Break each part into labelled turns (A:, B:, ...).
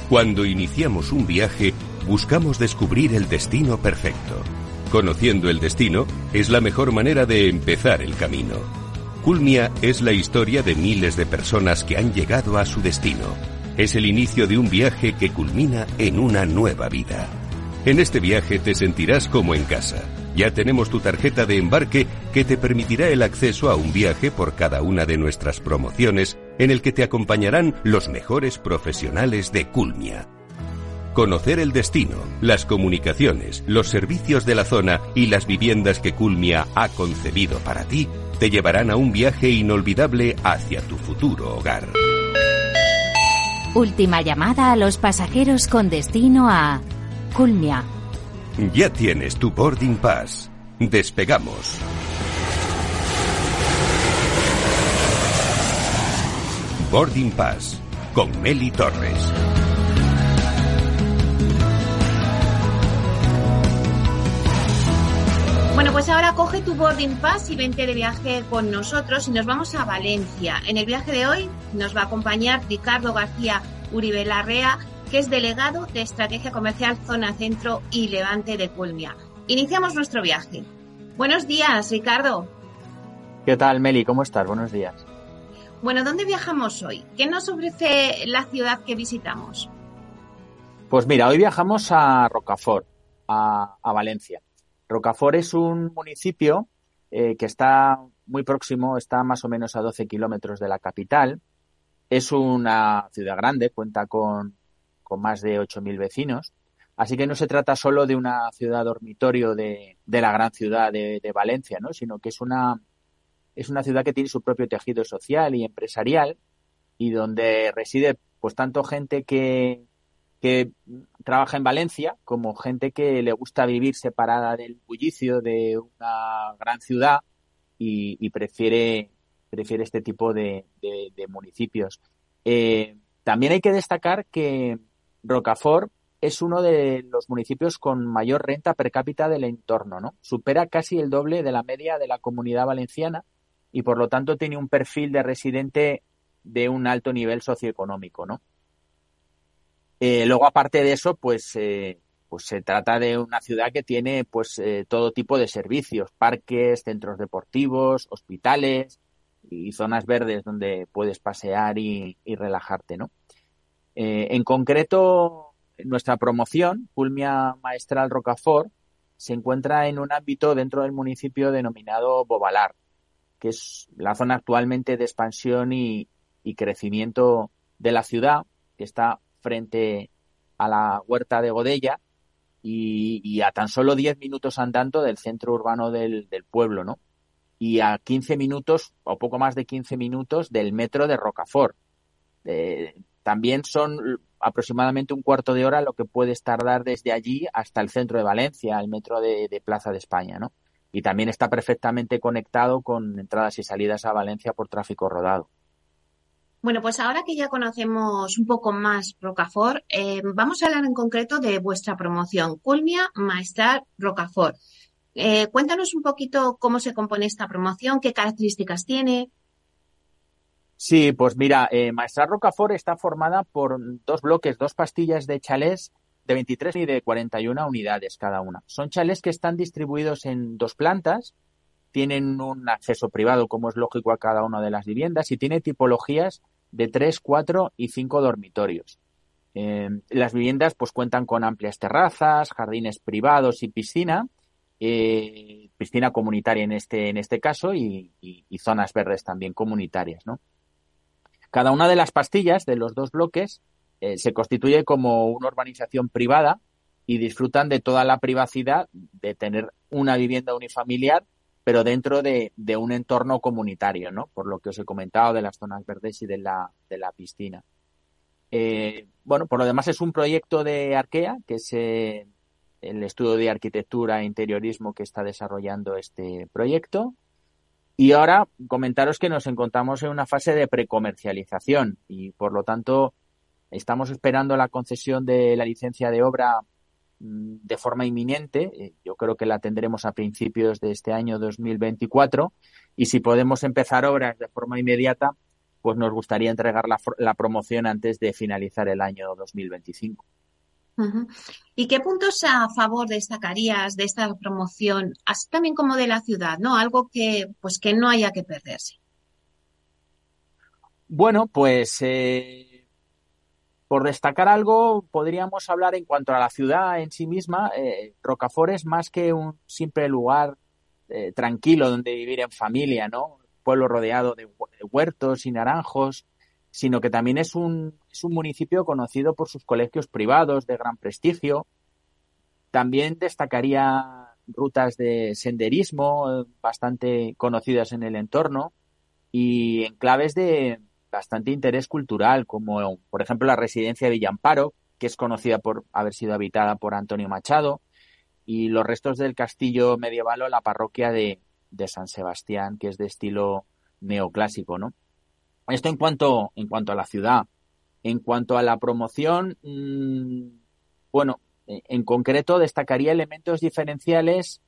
A: Cuando iniciamos un viaje, buscamos descubrir el destino perfecto. Conociendo el destino es la mejor manera de empezar el camino. Culmia es la historia de miles de personas que han llegado a su destino. Es el inicio de un viaje que culmina en una nueva vida. En este viaje te sentirás como en casa. Ya tenemos tu tarjeta de embarque que te permitirá el acceso a un viaje por cada una de nuestras promociones en el que te acompañarán los mejores profesionales de Culmia. Conocer el destino, las comunicaciones, los servicios de la zona y las viviendas que Culmia ha concebido para ti te llevarán a un viaje inolvidable hacia tu futuro hogar.
B: Última llamada a los pasajeros con destino a Culmia.
A: Ya tienes tu boarding pass. Despegamos. Boarding Pass con Meli Torres.
C: Bueno, pues ahora coge tu boarding pass y vente de viaje con nosotros y nos vamos a Valencia. En el viaje de hoy nos va a acompañar Ricardo García Uribe Larrea, que es delegado de Estrategia Comercial Zona Centro y Levante de Culmia. Iniciamos nuestro viaje. Buenos días, Ricardo.
D: ¿Qué tal, Meli? ¿Cómo estás? Buenos días.
C: Bueno, ¿dónde viajamos hoy? ¿Qué nos ofrece la ciudad que visitamos?
D: Pues mira, hoy viajamos a Rocafort, a Valencia. Rocafort es un municipio que está muy próximo, está más o menos a 12 kilómetros de la capital. Es una ciudad grande, cuenta con más de 8.000 vecinos. Así que no se trata solo de una ciudad dormitorio de la gran ciudad de Valencia, ¿no? Sino que es una ciudad que tiene su propio tejido social y empresarial y donde reside pues tanto gente que trabaja en Valencia como gente que le gusta vivir separada del bullicio de una gran ciudad y prefiere este tipo de municipios. También hay que destacar que Rocafort es uno de los municipios con mayor renta per cápita del entorno, ¿no? Supera casi el doble de la media de la Comunidad Valenciana y por lo tanto tiene un perfil de residente de un alto nivel socioeconómico, ¿no? Luego, aparte de eso, pues se trata de una ciudad que tiene todo tipo de servicios, parques, centros deportivos, hospitales y zonas verdes donde puedes pasear y relajarte, ¿no? En concreto, nuestra promoción, Culmia Maestral Rocafort, se encuentra en un ámbito dentro del municipio denominado Bovalar, que es la zona actualmente de expansión y crecimiento de la ciudad, que está frente a la Huerta de Godella y a tan solo 10 minutos andando del centro urbano del pueblo, ¿no? Y a 15 minutos o poco más de 15 minutos del metro de Rocafort. También son aproximadamente un cuarto de hora lo que puedes tardar desde allí hasta el centro de Valencia, el metro de Plaza de España, ¿no? Y también está perfectamente conectado con entradas y salidas a Valencia por tráfico rodado.
C: Bueno, pues ahora que ya conocemos un poco más Rocafort, vamos a hablar en concreto de vuestra promoción, Culmia Maestral Rocafort. Cuéntanos un poquito cómo se compone esta promoción, qué características tiene.
D: Sí, pues mira, Maestral Rocafort está formada por dos bloques, dos pastillas de chalés de 23 y de 41 unidades cada una. Son chalés que están distribuidos en dos plantas, tienen un acceso privado, como es lógico, a cada una de las viviendas y tiene tipologías de 3, 4 y 5 dormitorios. Las viviendas pues cuentan con amplias terrazas, jardines privados y piscina comunitaria en este caso y zonas verdes también comunitarias, ¿no? Cada una de las pastillas de los dos bloques se constituye como una urbanización privada y disfrutan de toda la privacidad de tener una vivienda unifamiliar, pero dentro de un entorno comunitario, ¿no? Por lo que os he comentado de las zonas verdes y de la piscina. Bueno, por lo demás es un proyecto de Arquea, que es el estudio de arquitectura e interiorismo que está desarrollando este proyecto. Y ahora comentaros que nos encontramos en una fase de precomercialización y por lo tanto estamos esperando la concesión de la licencia de obra de forma inminente. Yo creo que la tendremos a principios de este año 2024 y si podemos empezar obras de forma inmediata, pues nos gustaría entregar la promoción antes de finalizar el año 2025.
C: Ujú. ¿Y qué puntos a favor destacarías de esta promoción, así también como de la ciudad, ¿no? Algo que, pues, que no haya que perderse.
D: Bueno, pues por destacar algo, podríamos hablar en cuanto a la ciudad en sí misma. Rocafort es más que un simple lugar tranquilo donde vivir en familia, ¿no? Pueblo rodeado de huertos y naranjos, sino que también es un municipio conocido por sus colegios privados de gran prestigio. También destacaría rutas de senderismo bastante conocidas en el entorno y enclaves de bastante interés cultural, como por ejemplo la residencia de Villamparo, que es conocida por haber sido habitada por Antonio Machado, y los restos del castillo medieval o la parroquia de San Sebastián, que es de estilo neoclásico, ¿no? Esto en cuanto a la ciudad. En cuanto a la promoción, bueno, en concreto destacaría elementos diferenciales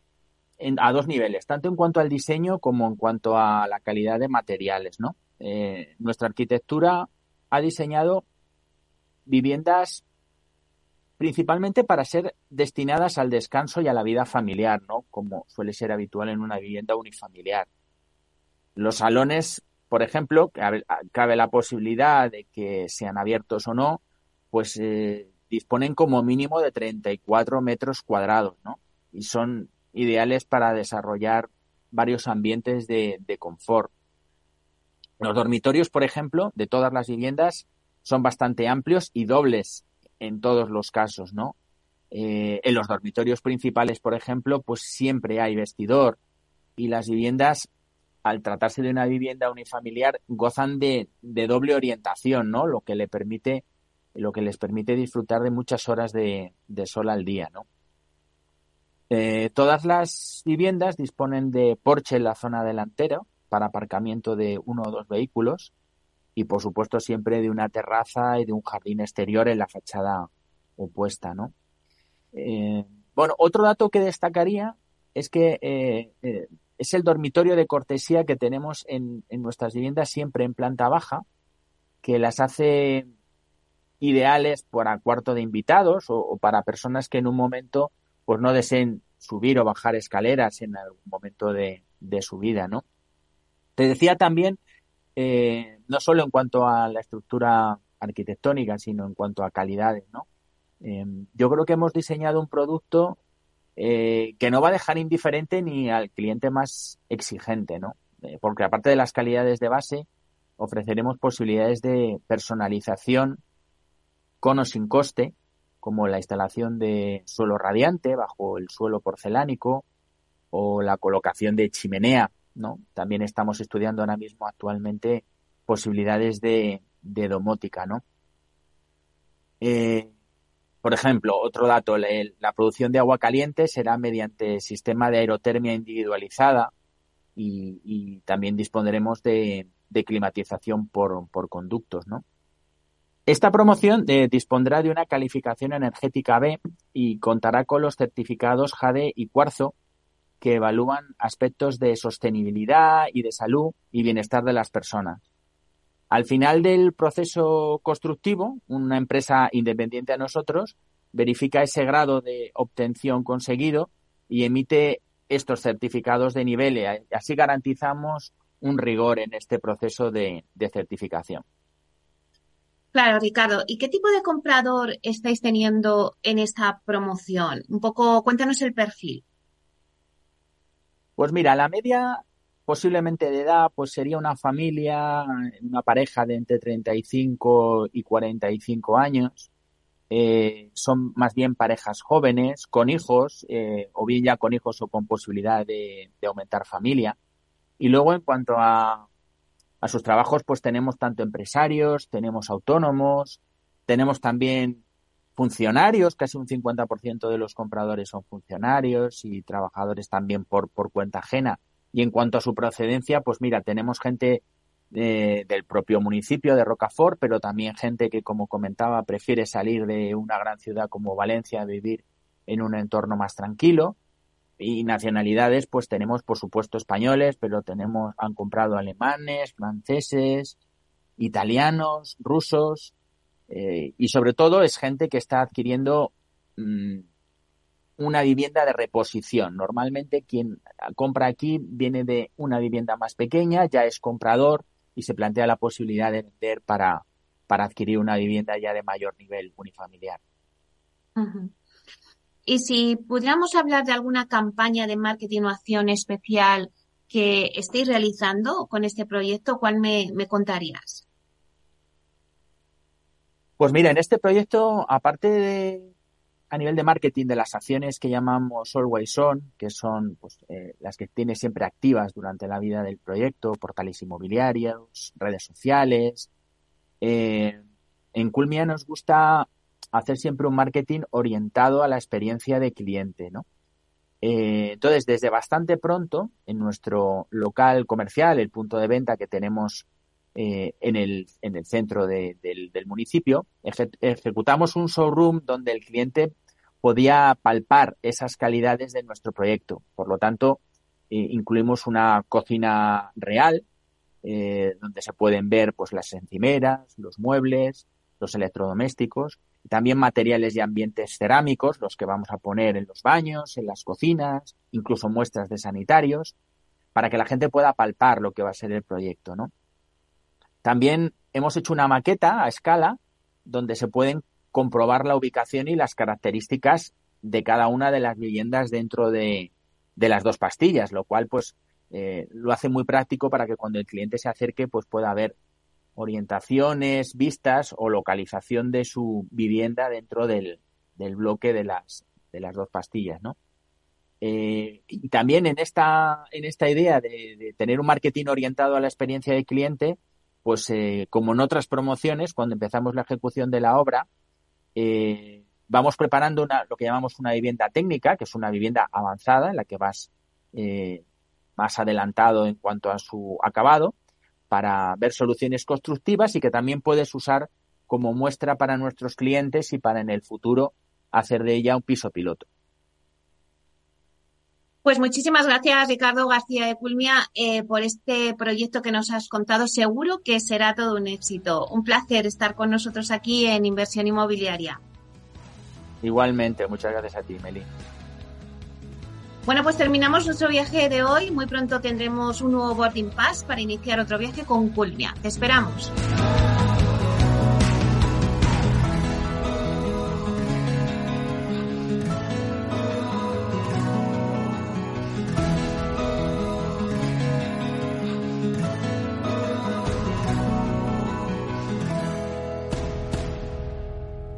D: a dos niveles, tanto en cuanto al diseño como en cuanto a la calidad de materiales, ¿no? Nuestra arquitectura ha diseñado viviendas principalmente para ser destinadas al descanso y a la vida familiar, ¿no? Como suele ser habitual en una vivienda unifamiliar. Los salones, por ejemplo, cabe la posibilidad de que sean abiertos o no, pues disponen como mínimo de 34 metros cuadrados, ¿no? Y son ideales para desarrollar varios ambientes de confort. Los dormitorios, por ejemplo, de todas las viviendas son bastante amplios y dobles en todos los casos, ¿no? En los dormitorios principales, por ejemplo, pues siempre hay vestidor y las viviendas, al tratarse de una vivienda unifamiliar, gozan de doble orientación, ¿no? Lo que les permite disfrutar de muchas horas de sol al día, ¿no? Todas las viviendas disponen de porche en la zona delantera para aparcamiento de uno o dos vehículos y, por supuesto, siempre de una terraza y de un jardín exterior en la fachada opuesta, ¿no? Bueno, otro dato que destacaría es que es el dormitorio de cortesía que tenemos en nuestras viviendas siempre en planta baja, que las hace ideales para cuarto de invitados o para personas que en un momento pues no deseen subir o bajar escaleras en algún momento de su vida, ¿no? Te decía también, no solo en cuanto a la estructura arquitectónica, sino en cuanto a calidades, ¿no? Yo creo que hemos diseñado un producto que no va a dejar indiferente ni al cliente más exigente, ¿no? Porque aparte de las calidades de base, ofreceremos posibilidades de personalización con o sin coste, como la instalación de suelo radiante bajo el suelo porcelánico o la colocación de chimenea, ¿no? También estamos estudiando ahora mismo actualmente posibilidades de domótica, ¿no? Por ejemplo, otro dato, la producción de agua caliente será mediante sistema de aerotermia individualizada y también dispondremos de climatización por conductos, ¿no? Esta promoción dispondrá de una calificación energética B y contará con los certificados Jade y Cuarzo, que evalúan aspectos de sostenibilidad y de salud y bienestar de las personas. Al final del proceso constructivo, una empresa independiente a nosotros verifica ese grado de obtención conseguido y emite estos certificados de nivel. Así garantizamos un rigor en este proceso de certificación.
C: Claro, Ricardo. ¿Y qué tipo de comprador estáis teniendo en esta promoción? Un poco, cuéntanos el perfil.
D: Pues mira, la media posiblemente de edad pues sería una familia, una pareja de entre 35 y 45 años. Son más bien parejas jóvenes, con hijos, o bien ya con hijos o con posibilidad de aumentar familia. Y luego en cuanto a sus trabajos, pues tenemos tanto empresarios, tenemos autónomos, tenemos también funcionarios, casi un 50% de los compradores son funcionarios y trabajadores también por cuenta ajena. Y en cuanto a su procedencia, pues mira, tenemos gente del propio municipio de Rocafort, pero también gente que, como comentaba, prefiere salir de una gran ciudad como Valencia a vivir en un entorno más tranquilo. Y nacionalidades, pues tenemos, por supuesto, españoles, pero han comprado alemanes, franceses, italianos, rusos, y sobre todo es gente que está adquiriendo una vivienda de reposición. Normalmente quien compra aquí viene de una vivienda más pequeña, ya es comprador y se plantea la posibilidad de vender para adquirir una vivienda ya de mayor nivel unifamiliar.
C: Uh-huh. Y si pudiéramos hablar de alguna campaña de marketing o acción especial que estéis realizando con este proyecto, ¿cuál me contarías?
D: Pues mira, en este proyecto, aparte a nivel de marketing de las acciones que llamamos Always On, que son pues, las que tienes siempre activas durante la vida del proyecto, portales inmobiliarios, redes sociales, en Culmia nos gusta hacer siempre un marketing orientado a la experiencia de cliente, ¿no? Entonces, desde bastante pronto, en nuestro local comercial, el punto de venta que tenemos en el centro del municipio, ejecutamos un showroom donde el cliente podía palpar esas calidades de nuestro proyecto. Por lo tanto, incluimos una cocina real, donde se pueden ver pues las encimeras, los muebles, los electrodomésticos, y también materiales y ambientes cerámicos, los que vamos a poner en los baños, en las cocinas, incluso muestras de sanitarios, para que la gente pueda palpar lo que va a ser el proyecto, ¿no? También hemos hecho una maqueta a escala donde se pueden comprobar la ubicación y las características de cada una de las viviendas dentro de las dos pastillas, lo cual pues lo hace muy práctico para que cuando el cliente se acerque pues pueda ver orientaciones, vistas o localización de su vivienda dentro del bloque de las dos pastillas, ¿no? Y también en esta idea de tener un marketing orientado a la experiencia del cliente, pues como en otras promociones, cuando empezamos la ejecución de la obra, vamos preparando lo que llamamos una vivienda técnica, que es una vivienda avanzada en la que vas más adelantado en cuanto a su acabado, para ver soluciones constructivas y que también puedes usar como muestra para nuestros clientes y para en el futuro hacer de ella un piso piloto.
C: Pues muchísimas gracias, Ricardo García de Culmia, por este proyecto que nos has contado. Seguro que será todo un éxito. Un placer estar con nosotros aquí en Inversión Inmobiliaria.
D: Igualmente, muchas gracias a ti, Meli.
C: Bueno, pues terminamos nuestro viaje de hoy. Muy pronto tendremos un nuevo boarding pass para iniciar otro viaje con Culmia. Te esperamos.